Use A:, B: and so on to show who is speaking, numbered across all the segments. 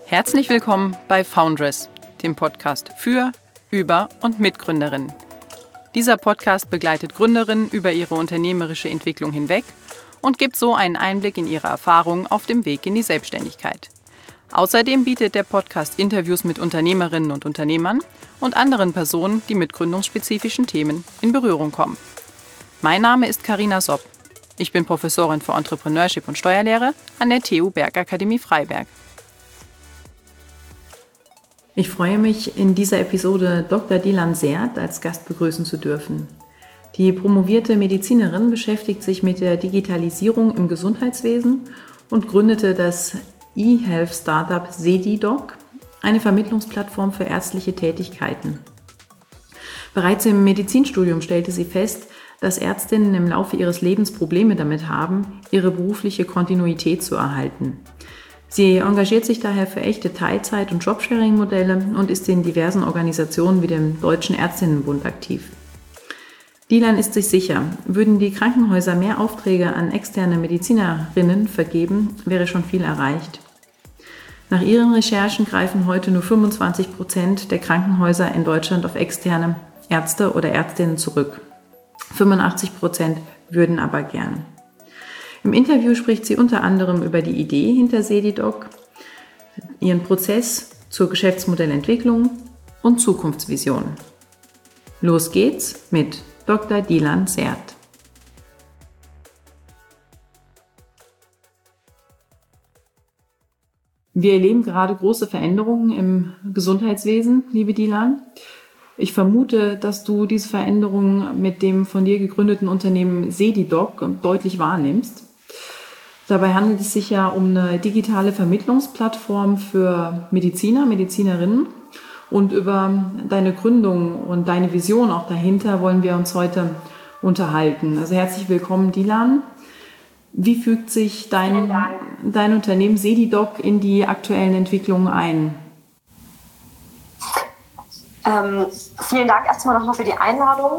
A: Herzlich willkommen bei Foundress, dem Podcast für, über und mit Gründerinnen. Dieser Podcast begleitet Gründerinnen über ihre unternehmerische Entwicklung hinweg und gibt so einen Einblick in ihre Erfahrungen auf dem Weg in die Selbstständigkeit. Außerdem bietet der Podcast Interviews mit Unternehmerinnen und Unternehmern und anderen Personen, die mit gründungsspezifischen Themen in Berührung kommen. Mein Name ist Carina Sopp. Ich bin Professorin für Entrepreneurship und Steuerlehre an der TU Bergakademie Freiberg. Ich freue mich, in dieser Episode Dr. Dilan Sert als Gast begrüßen zu dürfen. Die promovierte Medizinerin beschäftigt sich mit der Digitalisierung im Gesundheitswesen und gründete das E-Health-Startup SediDoc, eine Vermittlungsplattform für ärztliche Tätigkeiten. Bereits im Medizinstudium stellte sie fest, dass Ärztinnen im Laufe ihres Lebens Probleme damit haben, ihre berufliche Kontinuität zu erhalten. Sie engagiert sich daher für echte Teilzeit- und Jobsharing-Modelle und ist in diversen Organisationen wie dem Deutschen Ärztinnenbund aktiv. Dilan ist sich sicher, würden die Krankenhäuser mehr Aufträge an externe Medizinerinnen vergeben, wäre schon viel erreicht. Nach ihren Recherchen greifen heute nur 25% der Krankenhäuser in Deutschland auf externe Ärzte oder Ärztinnen zurück. 85% würden aber gern. Im Interview spricht sie unter anderem über die Idee hinter SediDoc, ihren Prozess zur Geschäftsmodellentwicklung und Zukunftsvision. Los geht's mit Dr. Dilan Sert. Wir erleben gerade große Veränderungen im Gesundheitswesen, liebe Dilan. Ich vermute, dass du diese Veränderungen mit dem von dir gegründeten Unternehmen SediDoc deutlich wahrnimmst. Dabei handelt es sich ja um eine digitale Vermittlungsplattform für Mediziner, Medizinerinnen. Und über deine Gründung und deine Vision auch dahinter wollen wir uns heute unterhalten. Also herzlich willkommen, Dilan. Wie fügt sich dein Unternehmen SediDoc in die aktuellen Entwicklungen ein?
B: Vielen Dank erstmal nochmal für die Einladung.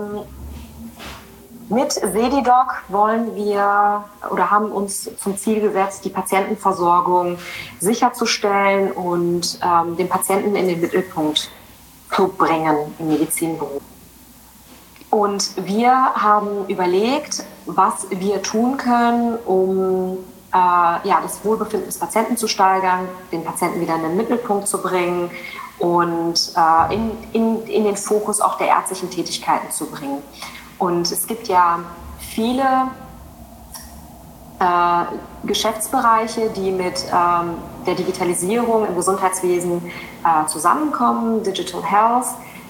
B: Mit SediDoc wollen wir oder haben uns zum Ziel gesetzt, die Patientenversorgung sicherzustellen und den Patienten in den Mittelpunkt zu bringen im Medizinberuf. Und wir haben überlegt, was wir tun können, um das Wohlbefinden des Patienten zu steigern, den Patienten wieder in den Mittelpunkt zu bringen und in den Fokus auch der ärztlichen Tätigkeiten zu bringen. Und es gibt ja viele Geschäftsbereiche, die mit der Digitalisierung im Gesundheitswesen zusammenkommen. Digital Health,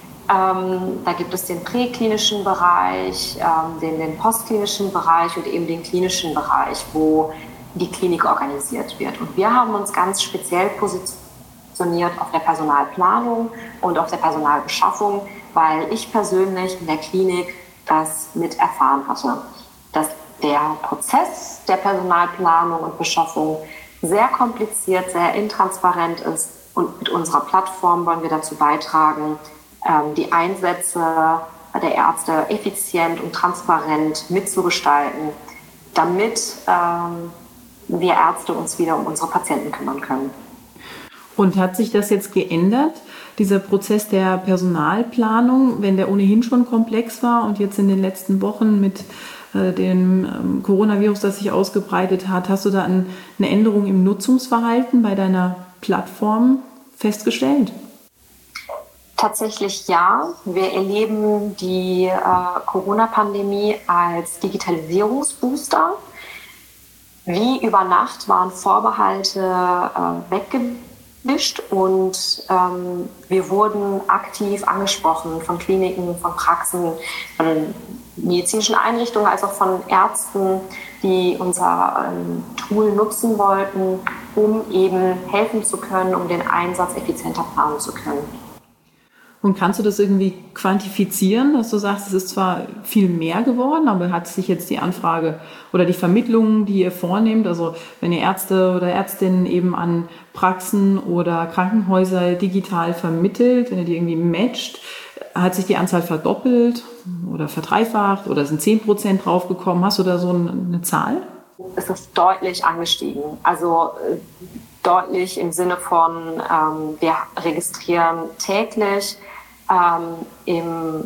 B: da gibt es den präklinischen Bereich, den postklinischen Bereich und eben den klinischen Bereich, wo die Klinik organisiert wird. Und wir haben uns ganz speziell positioniert auf der Personalplanung und auf der Personalbeschaffung, weil ich persönlich in der Klinik das mit erfahren hatte, dass der Prozess der Personalplanung und Beschaffung sehr kompliziert, sehr intransparent ist. Und mit unserer Plattform wollen wir dazu beitragen, die Einsätze der Ärzte effizient und transparent mitzugestalten, damit wir Ärzte uns wieder um unsere Patienten kümmern können.
A: Und hat sich das jetzt geändert, dieser Prozess der Personalplanung, wenn der ohnehin schon komplex war und jetzt in den letzten Wochen mit dem Coronavirus, das sich ausgebreitet hat, hast du da eine Änderung im Nutzungsverhalten bei deiner Plattform festgestellt?
B: Tatsächlich ja. Wir erleben die Corona-Pandemie als Digitalisierungsbooster. Wie über Nacht waren Vorbehalte weggewischt und wir wurden aktiv angesprochen von Kliniken, von Praxen, von medizinischen Einrichtungen als auch von Ärzten, die unser Tool nutzen wollten, um eben helfen zu können, um den Einsatz effizienter planen zu können.
A: Und kannst du das irgendwie quantifizieren, dass du sagst, es ist zwar viel mehr geworden, aber hat sich jetzt die Anfrage oder die Vermittlung, die ihr vornehmt, also wenn ihr Ärzte oder Ärztinnen eben an Praxen oder Krankenhäuser digital vermittelt, wenn ihr die irgendwie matcht, hat sich die Anzahl verdoppelt oder verdreifacht oder sind 10% draufgekommen? Hast du da so eine Zahl?
B: Es ist deutlich angestiegen. Also deutlich im Sinne von, wir registrieren täglich im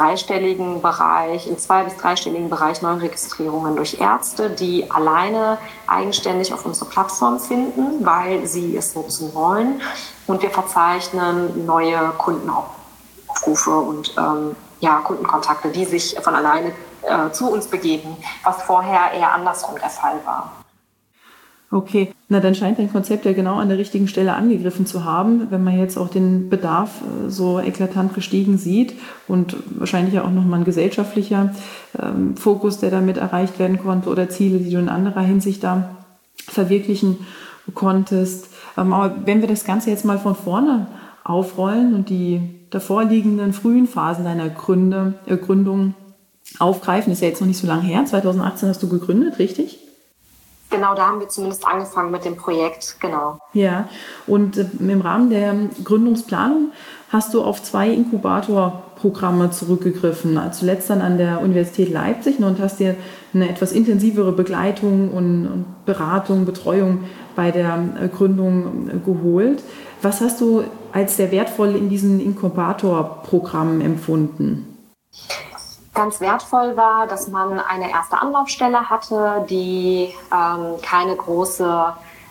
B: 2- bis dreistelligen Bereich Neuregistrierungen durch Ärzte, die alleine eigenständig auf unsere Plattform finden, weil sie es nutzen wollen. Und wir verzeichnen neue Kundenaufrufe und Kundenkontakte, die sich von alleine zu uns begeben, was vorher eher andersrum der Fall war.
A: Okay, na dann scheint dein Konzept ja genau an der richtigen Stelle angegriffen zu haben, wenn man jetzt auch den Bedarf so eklatant gestiegen sieht und wahrscheinlich ja auch nochmal ein gesellschaftlicher Fokus, der damit erreicht werden konnte oder Ziele, die du in anderer Hinsicht da verwirklichen konntest. Aber wenn wir das Ganze jetzt mal von vorne aufrollen und die davor liegenden frühen Phasen deiner Gründung aufgreifen, ist ja jetzt noch nicht so lange her, 2018 hast du gegründet, richtig?
B: Genau, da haben wir zumindest angefangen mit dem Projekt, genau.
A: Ja, und im Rahmen der Gründungsplanung hast du auf 2 Inkubatorprogramme zurückgegriffen. Zuletzt dann an der Universität Leipzig und hast dir eine etwas intensivere Begleitung und Beratung, Betreuung bei der Gründung geholt. Was hast du als sehr wertvoll in diesen Inkubatorprogrammen empfunden?
B: Ganz wertvoll war, dass man eine erste Anlaufstelle hatte, die keine große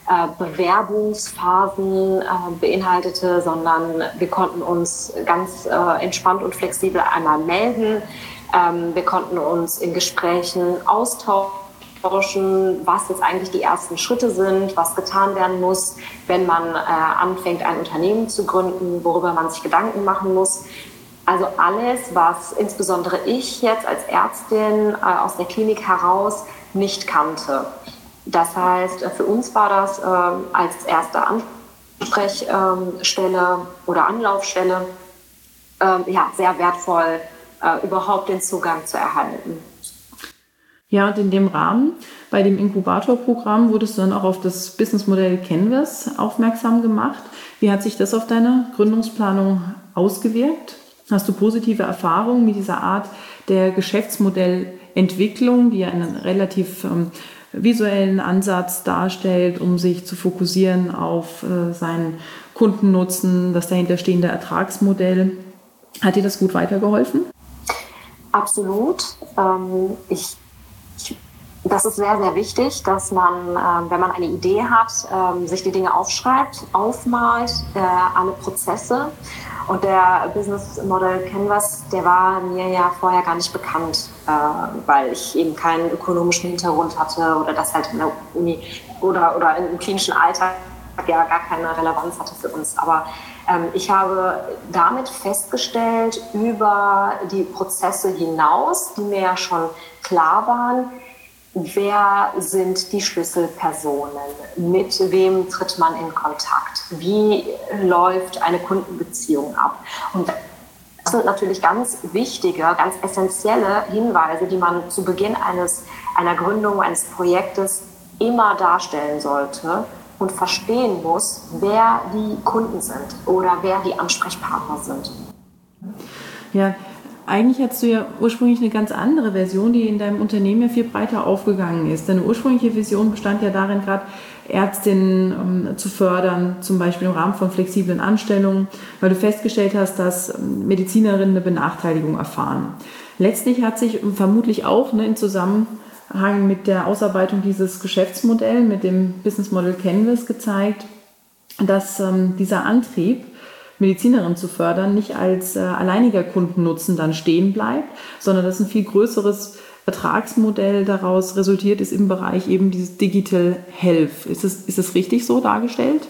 B: Bewerbungsphasen beinhaltete, sondern wir konnten uns ganz entspannt und flexibel einmal melden. Wir konnten uns in Gesprächen austauschen, was jetzt eigentlich die ersten Schritte sind, was getan werden muss, wenn man anfängt, ein Unternehmen zu gründen, worüber man sich Gedanken machen muss. Also alles, was insbesondere ich jetzt als Ärztin aus der Klinik heraus nicht kannte. Das heißt, für uns war das als erste Ansprechstelle oder Anlaufstelle sehr wertvoll, überhaupt den Zugang zu erhalten.
A: Ja, und in dem Rahmen, bei dem Inkubatorprogramm, wurdest du dann auch auf das Businessmodell Canvas aufmerksam gemacht. Wie hat sich das auf deine Gründungsplanung ausgewirkt? Hast du positive Erfahrungen mit dieser Art der Geschäftsmodellentwicklung, die ja einen relativ visuellen Ansatz darstellt, um sich zu fokussieren auf seinen Kundennutzen, das dahinterstehende Ertragsmodell? Hat dir das gut weitergeholfen?
B: Absolut. Das ist sehr, sehr wichtig, dass man, wenn man eine Idee hat, sich die Dinge aufschreibt, aufmalt, alle Prozesse. Und der Business Model Canvas, der war mir ja vorher gar nicht bekannt, weil ich eben keinen ökonomischen Hintergrund hatte oder das halt in der Uni oder im klinischen Alltag ja gar keine Relevanz hatte für uns. Aber ich habe damit festgestellt, über die Prozesse hinaus, die mir ja schon klar waren, wer sind die Schlüsselpersonen? Mit wem tritt man in Kontakt? Wie läuft eine Kundenbeziehung ab? Und das sind natürlich ganz wichtige, ganz essentielle Hinweise, die man zu Beginn einer Gründung, eines Projektes immer darstellen sollte und verstehen muss, wer die Kunden sind oder wer die Ansprechpartner sind.
A: Ja, eigentlich hattest du ja ursprünglich eine ganz andere Version, die in deinem Unternehmen ja viel breiter aufgegangen ist. Deine ursprüngliche Vision bestand ja darin, gerade Ärztinnen zu fördern, zum Beispiel im Rahmen von flexiblen Anstellungen, weil du festgestellt hast, dass Medizinerinnen eine Benachteiligung erfahren. Letztlich hat sich vermutlich auch im Zusammenhang mit der Ausarbeitung dieses Geschäftsmodells, mit dem Business Model Canvas gezeigt, dass dieser Antrieb, Medizinerinnen zu fördern, nicht als alleiniger Kundennutzen dann stehen bleibt, sondern dass ein viel größeres Vertragsmodell daraus resultiert ist im Bereich eben dieses Digital Health. Ist es richtig so dargestellt?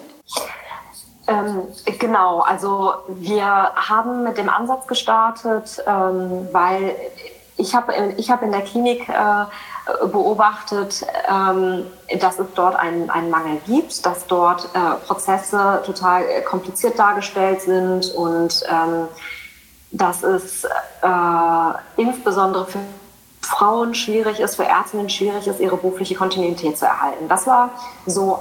B: Genau, also wir haben mit dem Ansatz gestartet, weil ich habe in der Klinik beobachtet, dass es dort einen Mangel gibt, dass dort Prozesse total kompliziert dargestellt sind und dass es insbesondere für Frauen schwierig ist, für Ärztinnen schwierig ist, ihre berufliche Kontinuität zu erhalten. Das war so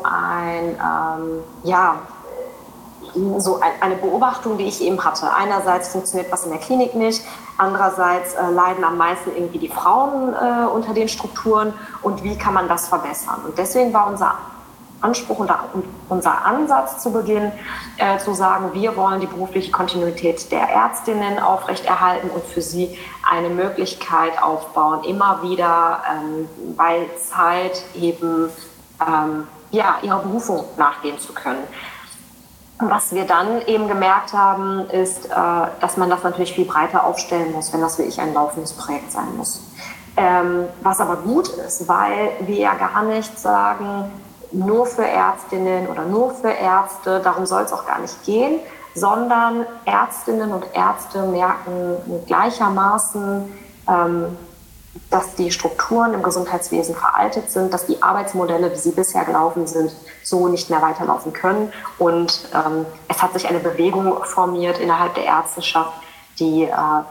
B: eine Beobachtung, die ich eben hatte. Einerseits funktioniert was in der Klinik nicht, andererseits leiden am meisten irgendwie die Frauen unter den Strukturen und wie kann man das verbessern? Und deswegen war unser Anspruch und unser Ansatz zu Beginn, zu sagen, wir wollen die berufliche Kontinuität der Ärztinnen aufrechterhalten und für sie eine Möglichkeit aufbauen, immer wieder bei Zeit eben ihrer Berufung nachgehen zu können. Was wir dann eben gemerkt haben, ist, dass man das natürlich viel breiter aufstellen muss, wenn das wirklich ein laufendes Projekt sein muss. Was aber gut ist, weil wir ja gar nicht sagen, nur für Ärztinnen oder nur für Ärzte, darum soll es auch gar nicht gehen, sondern Ärztinnen und Ärzte merken gleichermaßen, dass die Strukturen im Gesundheitswesen veraltet sind, dass die Arbeitsmodelle, wie sie bisher gelaufen sind, so nicht mehr weiterlaufen können. Und es hat sich eine Bewegung formiert innerhalb der Ärzteschaft, die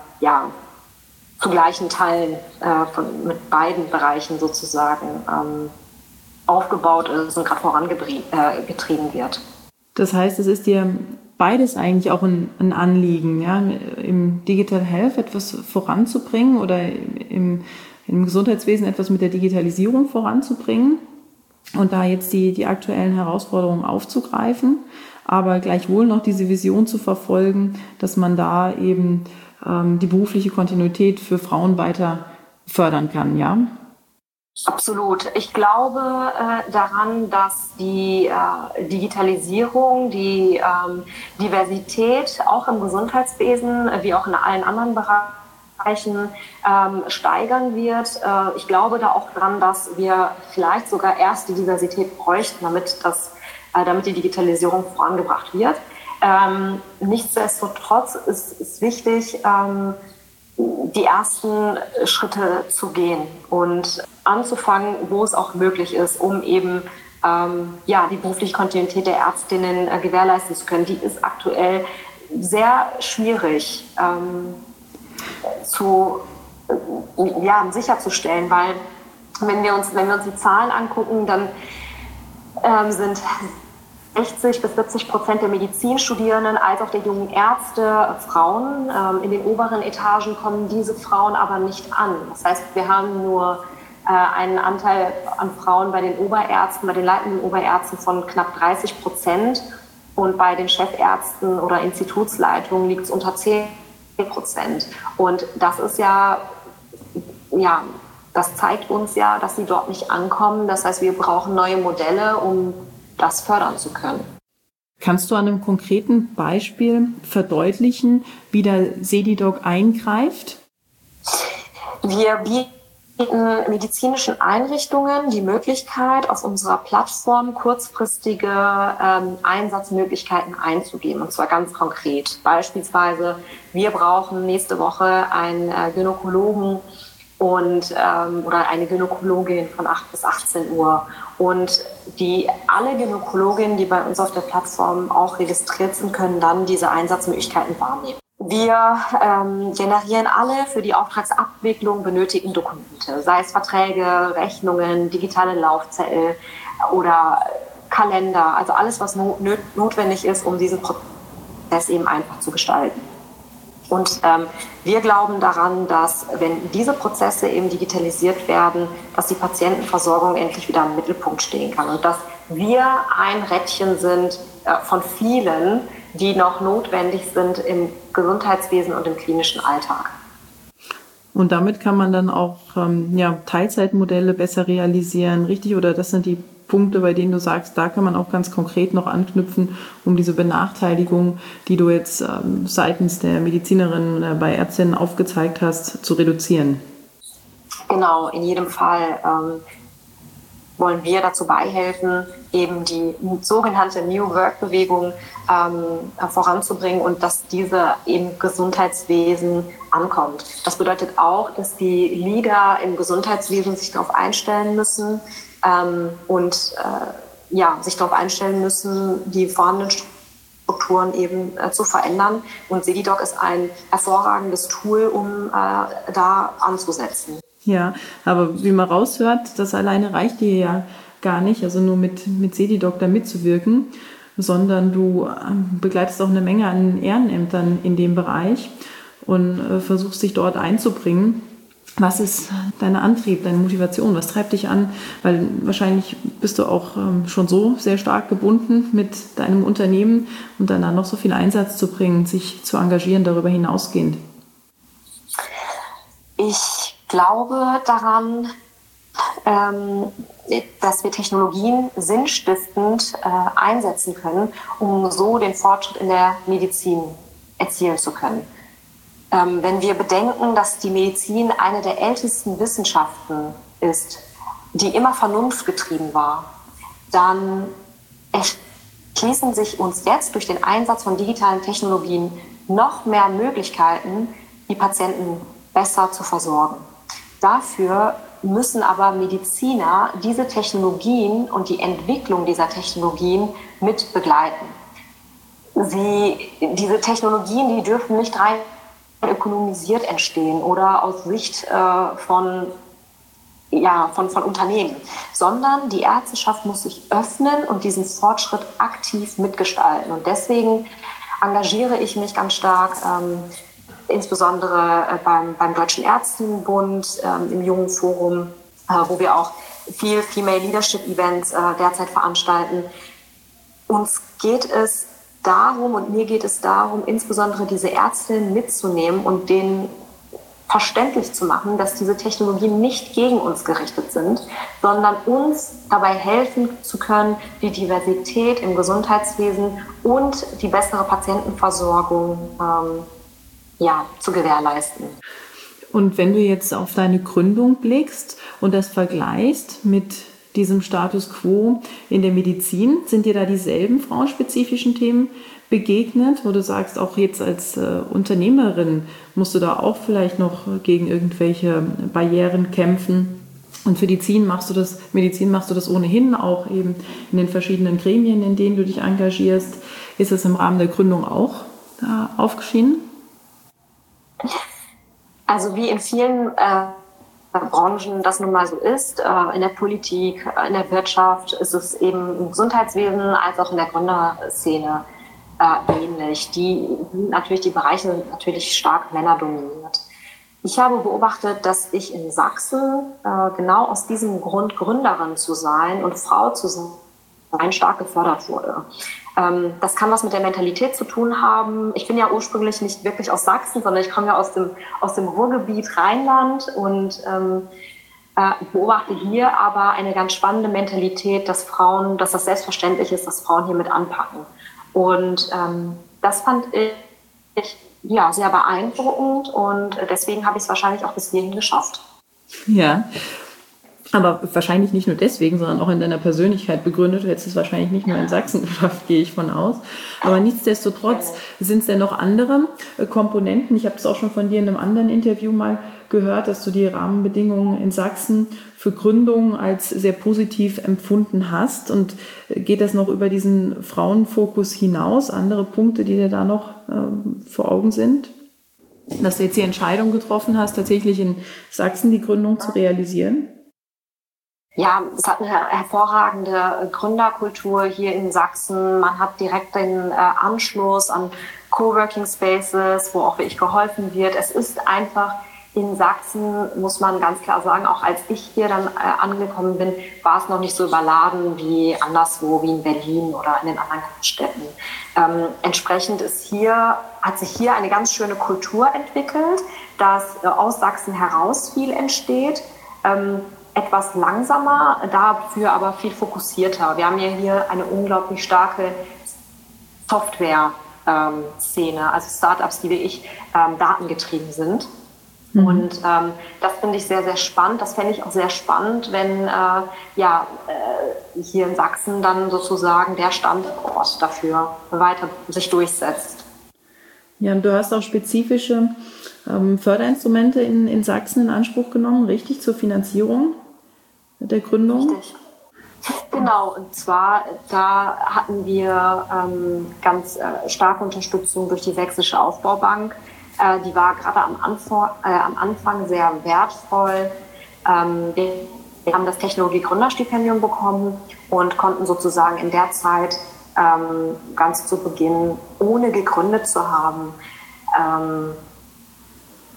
B: zu gleichen Teilen mit beiden Bereichen sozusagen aufgebaut ist und gerade vorangetrieben wird.
A: Das heißt, es ist dir beides eigentlich auch ein Anliegen, ja, im Digital Health etwas voranzubringen oder im Gesundheitswesen etwas mit der Digitalisierung voranzubringen und da jetzt die aktuellen Herausforderungen aufzugreifen, aber gleichwohl noch diese Vision zu verfolgen, dass man da eben die berufliche Kontinuität für Frauen weiter fördern kann, ja?
B: Absolut. Ich glaube daran, dass die Digitalisierung, die Diversität auch im Gesundheitswesen wie auch in allen anderen Bereichen steigern wird. Ich glaube da auch dran, dass wir vielleicht sogar erst die Diversität bräuchten, damit die Digitalisierung vorangebracht wird. Nichtsdestotrotz ist wichtig, die ersten Schritte zu gehen und anzufangen, wo es auch möglich ist, um eben die berufliche Kontinuität der Ärztinnen gewährleisten zu können. Die ist aktuell sehr schwierig sicherzustellen, weil wenn wir uns die Zahlen angucken, dann sind 60-70% der Medizinstudierenden als auch der jungen Ärzte Frauen. In den oberen Etagen kommen diese Frauen aber nicht an. Das heißt, wir haben nur einen Anteil an Frauen bei den Oberärzten, bei den leitenden Oberärzten von knapp 30% und bei den Chefärzten oder Institutsleitungen liegt es unter 10%. Und das ist das zeigt uns ja, dass sie dort nicht ankommen. Das heißt, wir brauchen neue Modelle, um das fördern zu können.
A: Kannst du an einem konkreten Beispiel verdeutlichen, wie der Sedidoc eingreift?
B: Wir bieten medizinischen Einrichtungen die Möglichkeit, auf unserer Plattform kurzfristige Einsatzmöglichkeiten einzugeben, und zwar ganz konkret. Beispielsweise, wir brauchen nächste Woche einen Gynäkologen oder eine Gynäkologin von 8 bis 18 Uhr. Und alle Gynäkologinnen, die bei uns auf der Plattform auch registriert sind, können dann diese Einsatzmöglichkeiten wahrnehmen. Wir generieren alle für die Auftragsabwicklung benötigten Dokumente, sei es Verträge, Rechnungen, digitale Laufzettel oder Kalender, also alles, was notwendig ist, um diesen Prozess eben einfach zu gestalten. Und wir glauben daran, dass, wenn diese Prozesse eben digitalisiert werden, dass die Patientenversorgung endlich wieder im Mittelpunkt stehen kann und dass wir ein Rädchen sind von vielen, die noch notwendig sind im Gesundheitswesen und im klinischen Alltag.
A: Und damit kann man dann auch Teilzeitmodelle besser realisieren, richtig? Oder das sind die Punkte, bei denen du sagst, da kann man auch ganz konkret noch anknüpfen, um diese Benachteiligung, die du jetzt seitens der Medizinerin bei Ärztinnen aufgezeigt hast, zu reduzieren?
B: Genau, in jedem Fall wollen wir dazu beihelfen, eben die sogenannte New Work-Bewegung voranzubringen und dass diese im Gesundheitswesen ankommt. Das bedeutet auch, dass die Leader im Gesundheitswesen sich darauf einstellen müssen, sich darauf einstellen müssen, die vorhandenen Strukturen eben zu verändern. Und Sedidoc ist ein hervorragendes Tool, um da anzusetzen.
A: Ja, aber wie man raushört, das alleine reicht dir ja gar nicht, also nur mit Sedidoc da mitzuwirken, sondern du begleitest auch eine Menge an Ehrenämtern in dem Bereich und versuchst dich dort einzubringen. Was ist dein Antrieb, deine Motivation? Was treibt dich an? Weil wahrscheinlich bist du auch schon so sehr stark gebunden mit deinem Unternehmen und dann noch so viel Einsatz zu bringen, sich zu engagieren darüber hinausgehend.
B: Ich glaube daran, dass wir Technologien sinnstiftend einsetzen können, um so den Fortschritt in der Medizin erzielen zu können. Wenn wir bedenken, dass die Medizin eine der ältesten Wissenschaften ist, die immer vernunftgetrieben war, dann erschließen sich uns jetzt durch den Einsatz von digitalen Technologien noch mehr Möglichkeiten, die Patienten besser zu versorgen. Dafür müssen aber Mediziner diese Technologien und die Entwicklung dieser Technologien mit begleiten. Diese Technologien, die dürfen nicht rein ökonomisiert entstehen oder aus Sicht von Unternehmen, sondern die Ärzteschaft muss sich öffnen und diesen Fortschritt aktiv mitgestalten. Und deswegen engagiere ich mich ganz stark, insbesondere beim Deutschen Ärztinnenbund, im Jungen Forum, wo wir auch viel Female Leadership Events derzeit veranstalten. Uns geht es darum und mir geht es darum, insbesondere diese Ärztinnen mitzunehmen und denen verständlich zu machen, dass diese Technologien nicht gegen uns gerichtet sind, sondern uns dabei helfen zu können, die Diversität im Gesundheitswesen und die bessere Patientenversorgung zu gewährleisten.
A: Und wenn du jetzt auf deine Gründung blickst und das vergleichst mit diesem Status quo in der Medizin, sind dir da dieselben frauenspezifischen Themen begegnet, wo du sagst, auch jetzt als Unternehmerin musst du da auch vielleicht noch gegen irgendwelche Barrieren kämpfen? Und für die Medizin machst du das ohnehin auch eben in den verschiedenen Gremien, in denen du dich engagierst. Ist es im Rahmen der Gründung auch aufgeschieden?
B: Also wie in vielen Branchen das nun mal so ist, in der Politik, in der Wirtschaft, ist es eben im Gesundheitswesen als auch in der Gründerszene ähnlich. Die Bereiche sind natürlich stark männerdominiert. Ich habe beobachtet, dass ich in Sachsen genau aus diesem Grund, Gründerin zu sein und Frau zu sein, stark gefördert wurde. Das kann was mit der Mentalität zu tun haben. Ich bin ja ursprünglich nicht wirklich aus Sachsen, sondern ich komme ja aus dem Ruhrgebiet Rheinland und beobachte hier aber eine ganz spannende Mentalität, dass das selbstverständlich ist, dass Frauen hier mit anpacken. Und das fand ich sehr beeindruckend und deswegen habe ich es wahrscheinlich auch bis hierhin geschafft.
A: Ja. Aber wahrscheinlich nicht nur deswegen, sondern auch in deiner Persönlichkeit begründet. Du hättest es wahrscheinlich nicht nur in Sachsen geschafft, gehe ich von aus. Aber nichtsdestotrotz sind es denn noch andere Komponenten. Ich habe es auch schon von dir in einem anderen Interview mal gehört, dass du die Rahmenbedingungen in Sachsen für Gründungen als sehr positiv empfunden hast. Und geht das noch über diesen Frauenfokus hinaus? Andere Punkte, die dir da noch vor Augen sind? Dass du jetzt die Entscheidung getroffen hast, tatsächlich in Sachsen die Gründung zu realisieren?
B: Ja, es hat eine hervorragende Gründerkultur hier in Sachsen. Man hat direkt den Anschluss an Coworking Spaces, wo auch wirklich geholfen wird. Es ist einfach in Sachsen, muss man ganz klar sagen, auch als ich hier dann angekommen bin, war es noch nicht so überladen wie anderswo, wie in Berlin oder in den anderen Großstädten. Entsprechend hat sich hier eine ganz schöne Kultur entwickelt, dass aus Sachsen heraus viel entsteht. Etwas langsamer, dafür aber viel fokussierter. Wir haben ja hier eine unglaublich starke Software-Szene, also Startups, die wirklich datengetrieben sind. Mhm. Und das finde ich sehr, sehr spannend. Das fände ich auch sehr spannend, wenn hier in Sachsen dann sozusagen der Standort dafür weiter sich durchsetzt.
A: Ja, und du hast auch spezifische Förderinstrumente in Sachsen in Anspruch genommen, richtig, zur Finanzierung der Gründung?
B: Richtig. Genau, und zwar da hatten wir ganz starke Unterstützung durch die Sächsische Aufbaubank. Die war gerade am Anfang sehr wertvoll. Wir haben das Technologie-Gründerstipendium bekommen und konnten sozusagen in der Zeit ganz zu Beginn, ohne gegründet zu haben,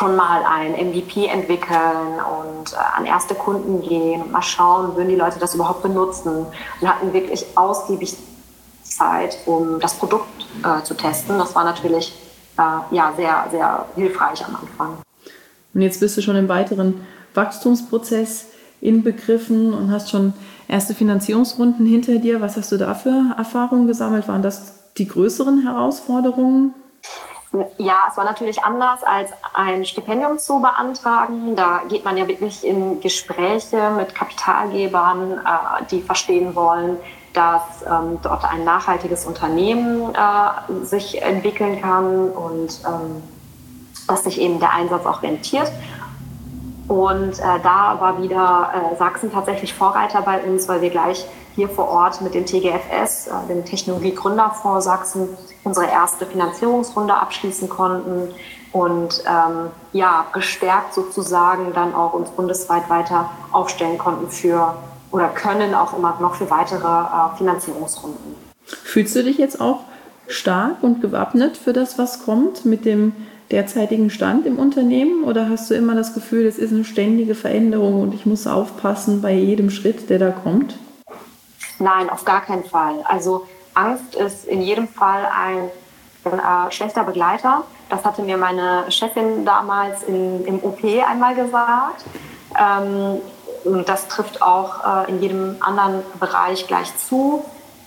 B: schon mal ein MVP entwickeln und an erste Kunden gehen und mal schauen, würden die Leute das überhaupt benutzen, und hatten wirklich ausgiebig Zeit, um das Produkt zu testen. Das war natürlich sehr, sehr hilfreich am Anfang.
A: Und jetzt bist du schon im weiteren Wachstumsprozess inbegriffen und hast schon erste Finanzierungsrunden hinter dir. Was hast du da für Erfahrungen gesammelt? Waren das die größeren Herausforderungen?
B: Ja, es war natürlich anders als ein Stipendium zu beantragen. Da geht man ja wirklich in Gespräche mit Kapitalgebern, die verstehen wollen, dass dort ein nachhaltiges Unternehmen sich entwickeln kann und dass sich eben der Einsatz auch rentiert. Und da war wieder Sachsen tatsächlich Vorreiter bei uns, weil wir gleich hier vor Ort mit dem TGFS, dem Technologie-Gründerfonds Sachsen, unsere erste Finanzierungsrunde abschließen konnten und gestärkt sozusagen dann auch uns bundesweit weiter aufstellen konnten können auch immer noch für weitere Finanzierungsrunden.
A: Fühlst du dich jetzt auch stark und gewappnet für das, was kommt mit dem derzeitigen Stand im Unternehmen? Oder hast du immer das Gefühl, es ist eine ständige Veränderung und ich muss aufpassen bei jedem Schritt, der da kommt?
B: Nein, auf gar keinen Fall. Also Angst ist in jedem Fall ein schlechter Begleiter. Das hatte mir meine Chefin damals im OP einmal gesagt. Und das trifft auch in jedem anderen Bereich gleich zu,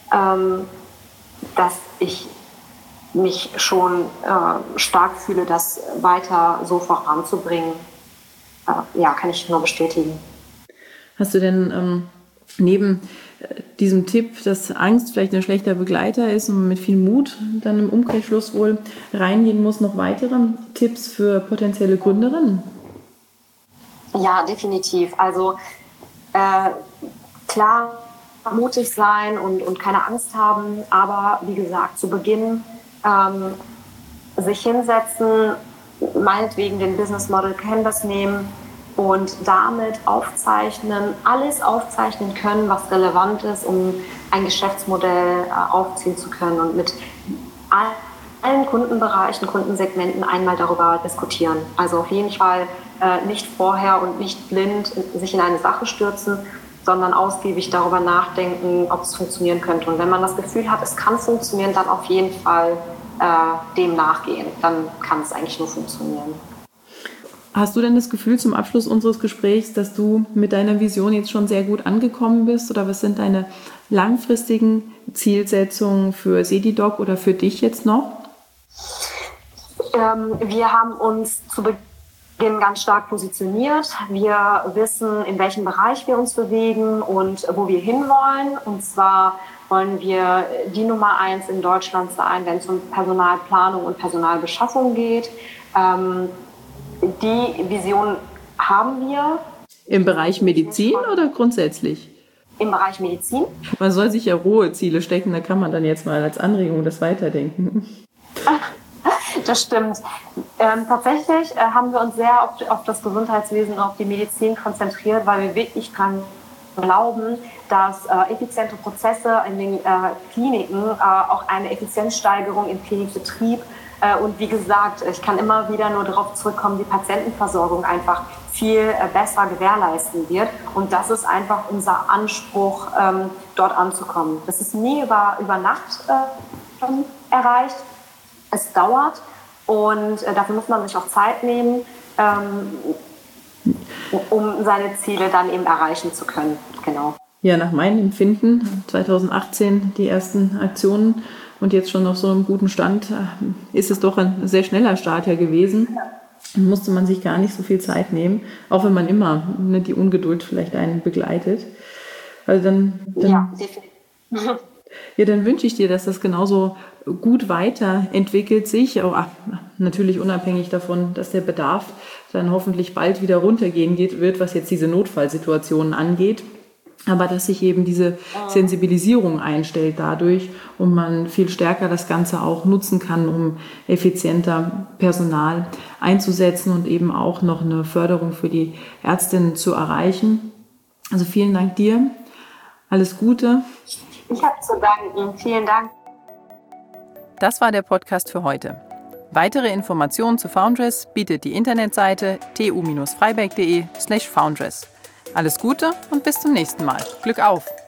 B: dass ich mich schon stark fühle, das weiter so voranzubringen. Kann ich nur bestätigen.
A: Hast du denn neben diesem Tipp, dass Angst vielleicht ein schlechter Begleiter ist und man mit viel Mut dann im Umkehrschluss wohl reingehen muss, noch weitere Tipps für potenzielle Gründerinnen?
B: Ja, definitiv. Also klar, mutig sein und keine Angst haben, aber wie gesagt, zu Beginn sich hinsetzen, meinetwegen den Business Model Canvas nehmen und damit alles aufzeichnen können, was relevant ist, um ein Geschäftsmodell aufziehen zu können und mit allen Kundenbereichen, Kundensegmenten einmal darüber diskutieren. Also auf jeden Fall nicht vorher und nicht blind sich in eine Sache stürzen, sondern ausgiebig darüber nachdenken, ob es funktionieren könnte. Und wenn man das Gefühl hat, es kann funktionieren, dann auf jeden Fall dem nachgehen. Dann kann es eigentlich nur funktionieren.
A: Hast du denn das Gefühl zum Abschluss unseres Gesprächs, dass du mit deiner Vision jetzt schon sehr gut angekommen bist? Oder was sind deine langfristigen Zielsetzungen für Sedidoc oder für dich jetzt noch?
B: Wir haben uns zu Beginn ganz stark positioniert. Wir wissen, in welchem Bereich wir uns bewegen und wo wir hinwollen. Und zwar wollen wir die Nummer 1 in Deutschland sein, wenn es um Personalplanung und Personalbeschaffung geht. Die Vision haben wir.
A: Im Bereich Medizin oder grundsätzlich?
B: Im Bereich Medizin.
A: Man soll sich ja rohe Ziele stecken, da kann man dann jetzt mal als Anregung das weiterdenken.
B: Das stimmt. Tatsächlich haben wir uns sehr auf das Gesundheitswesen und auf die Medizin konzentriert, weil wir wirklich daran glauben, dass effiziente Prozesse in den Kliniken auch eine Effizienzsteigerung im Klinikbetrieb und wie gesagt, ich kann immer wieder nur darauf zurückkommen, die Patientenversorgung einfach viel besser gewährleisten wird. Und das ist einfach unser Anspruch, dort anzukommen. Das ist nie über Nacht erreicht. Es dauert und dafür muss man sich auch Zeit nehmen, um seine Ziele dann eben erreichen zu können. Genau.
A: Ja, nach meinem Empfinden, 2018 die ersten Aktionen und jetzt schon auf so einem guten Stand, ist es doch ein sehr schneller Start ja gewesen. Dann musste man sich gar nicht so viel Zeit nehmen, auch wenn man immer die Ungeduld vielleicht einen begleitet. Also dann
B: ja, definitiv.
A: Ja, dann wünsche ich dir, dass das genauso gut weiterentwickelt sich, auch natürlich unabhängig davon, dass der Bedarf dann hoffentlich bald wieder runtergehen wird, was jetzt diese Notfallsituationen angeht. Aber dass sich eben diese Sensibilisierung einstellt dadurch und man viel stärker das Ganze auch nutzen kann, um effizienter Personal einzusetzen und eben auch noch eine Förderung für die Ärztinnen zu erreichen. Also vielen Dank dir. Alles Gute.
B: Ich habe zu danken. Vielen Dank.
A: Das war der Podcast für heute. Weitere Informationen zu Foundress bietet die Internetseite tu-freiberg.de/Foundress. Alles Gute und bis zum nächsten Mal. Glück auf!